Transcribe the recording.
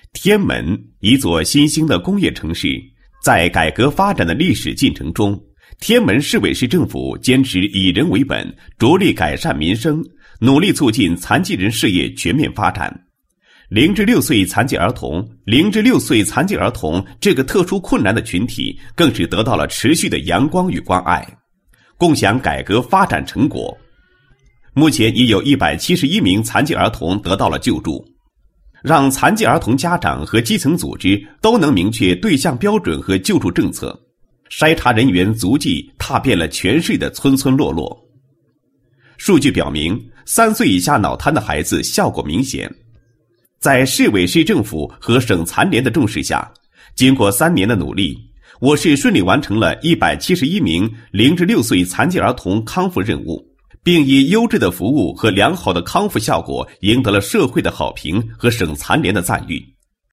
天门，一座新兴的工业城市，在改革发展的历史进程中，天门市委市政府坚持以人为本，着力改善民生，努力促进残疾人事业全面发展。0至6岁残疾儿童这个特殊困难的群体，更是得到了持续的阳光与关爱，共享改革发展成果。目前已有171名残疾儿童得到了救助，让残疾儿童家长和基层组织都能明确对象标准和救助政策，筛查人员足迹踏遍了全市的村村落落。数据表明，3岁以下脑瘫的孩子效果明显。在市委市政府和省残联的重视下，经过3年的努力，我市顺利完成了171名0至6岁残疾儿童康复任务，并以优质的服务和良好的康复效果赢得了社会的好评和省残联的赞誉。